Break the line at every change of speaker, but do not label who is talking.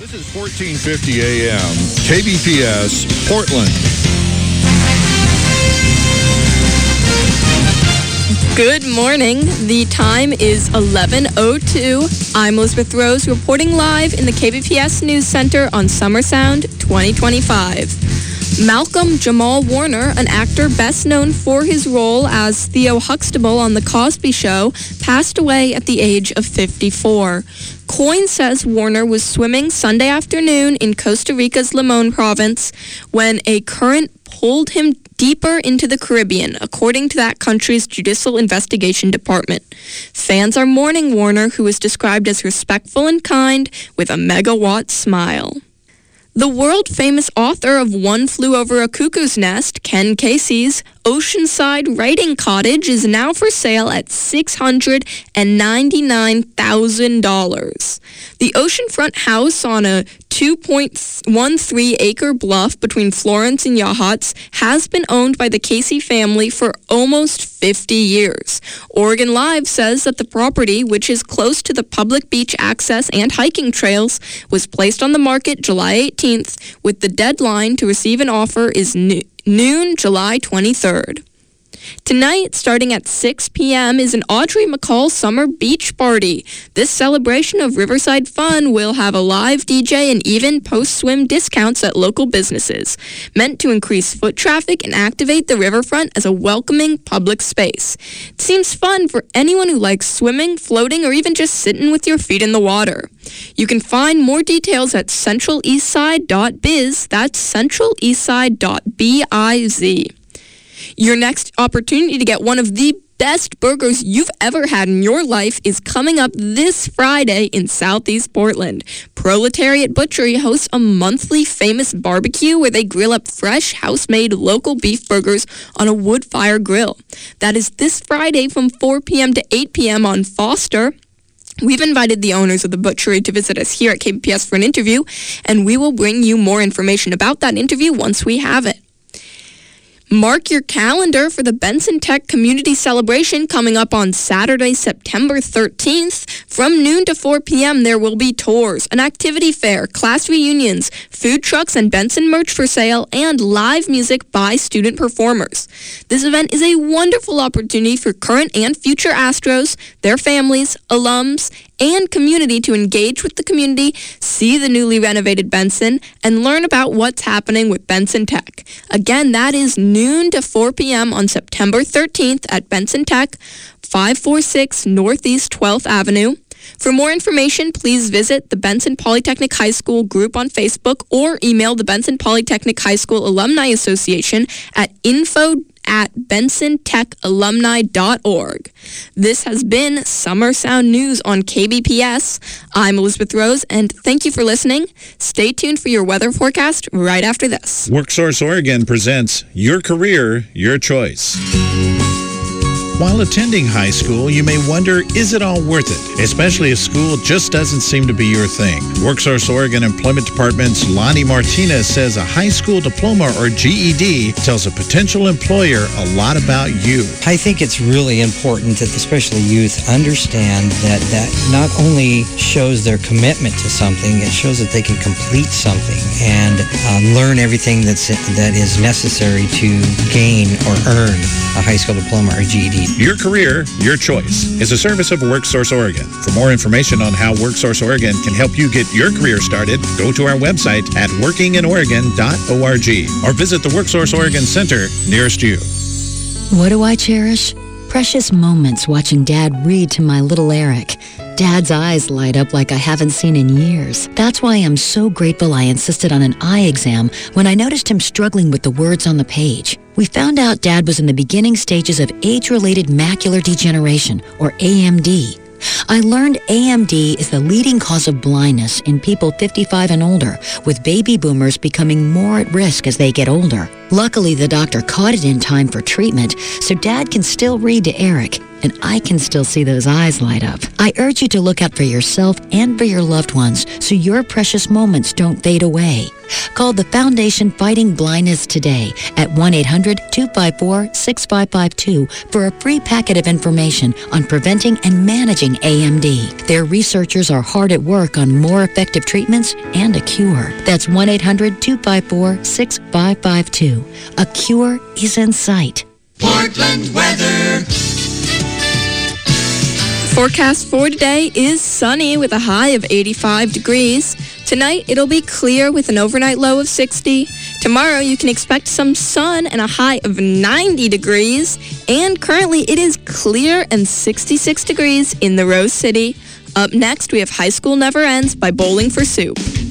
This is 1450 AM, KBPS, Portland.
Good morning. The time is 11:02. I'm Elizabeth Rose reporting live in the KBPS News Center on Summer Sound 2025. Malcolm Jamal Warner, an actor best known for his role as Theo Huxtable on The Cosby Show, passed away at the age of 54. Coin says Warner was swimming Sunday afternoon in Costa Rica's Limon province when a current pulled him deeper into the Caribbean, according to that country's Judicial Investigation Department. Fans are mourning Warner, who was described as respectful and kind with a megawatt smile. The world-famous author of One Flew Over a Cuckoo's Nest, Ken Kesey's Oceanside Writing Cottage is now for sale at $699,000. The oceanfront house on a 2.13-acre bluff between Florence and Yachats has been owned by the Kesey family for almost 50 years. Oregon Live says that the property, which is close to the public beach access and hiking trails, was placed on the market July 18th, with the deadline to receive an offer is noon July 23rd. Tonight, starting at 6 p.m., is an Audrey McCall Summer Beach Party. This celebration of Riverside fun will have a live DJ and even post-swim discounts at local businesses, meant to increase foot traffic and activate the riverfront as a welcoming public space. It seems fun for anyone who likes swimming, floating, or even just sitting with your feet in the water. You can find more details at centraleastside.biz. That's centraleastside.biz. Your next opportunity to get one of the best burgers you've ever had in your life is coming up this Friday in Southeast Portland. Proletariat Butchery hosts a monthly famous barbecue where they grill up fresh, house-made local beef burgers on a wood fire grill. That is this Friday from 4 p.m. to 8 p.m. on Foster. We've invited the owners of the butchery to visit us here at KBPS for an interview, and we will bring you more information about that interview once we have it. Mark your calendar for the Benson Tech Community Celebration coming up on Saturday, September 13th. From noon to 4 p.m., there will be tours, an activity fair, class reunions, food trucks and Benson merch for sale, and live music by student performers. This event is a wonderful opportunity for current and future Astros, their families, alums, and community to engage with the community, see the newly renovated Benson, and learn about what's happening with Benson Tech. Again, that is noon to 4 p.m. on September 13th at Benson Tech, 546 Northeast 12th Avenue. For more information, please visit the Benson Polytechnic High School group on Facebook or email the Benson Polytechnic High School Alumni Association at info@bensontechalumni.org. This has been Summer Sound News on KBPS. I'm Elizabeth Rose, and thank you for listening. Stay tuned for your weather forecast right after this.
WorkSource Oregon presents Your Career, Your Choice. While attending high school, you may wonder, is it all worth it? Especially if school just doesn't seem to be your thing. WorkSource Oregon Employment Department's Lonnie Martinez says a high school diploma or GED tells a potential employer a lot about you.
I think it's really important that especially youth understand that not only shows their commitment to something, it shows that they can complete something and learn everything that is necessary to gain or earn a high school diploma or GED.
Your Career, Your Choice is a service of WorkSource Oregon. For more information on how WorkSource Oregon can help you get your career started, go to our website at workinginoregon.org or visit the WorkSource Oregon Center nearest you.
What do I cherish? Precious moments watching Dad read to my little Eric. Dad's eyes light up like I haven't seen in years. That's why I'm so grateful I insisted on an eye exam when I noticed him struggling with the words on the page. We found out Dad was in the beginning stages of age-related macular degeneration, or AMD. I learned AMD is the leading cause of blindness in people 55 and older, with baby boomers becoming more at risk as they get older. Luckily, the doctor caught it in time for treatment, so Dad can still read to Eric, and I can still see those eyes light up. I urge you to look out for yourself and for your loved ones so your precious moments don't fade away. Call the Foundation Fighting Blindness today at 1-800-254-6552 for a free packet of information on preventing and managing AMD. Their researchers are hard at work on more effective treatments and a cure. That's 1-800-254-6552. A cure is in sight.
Portland weather.
Forecast for today is sunny with a high of 85 degrees. Tonight, it'll be clear with an overnight low of 60. Tomorrow, you can expect some sun and a high of 90 degrees. And currently, it is clear and 66 degrees in the Rose City. Up next, we have High School Never Ends by Bowling for Soup.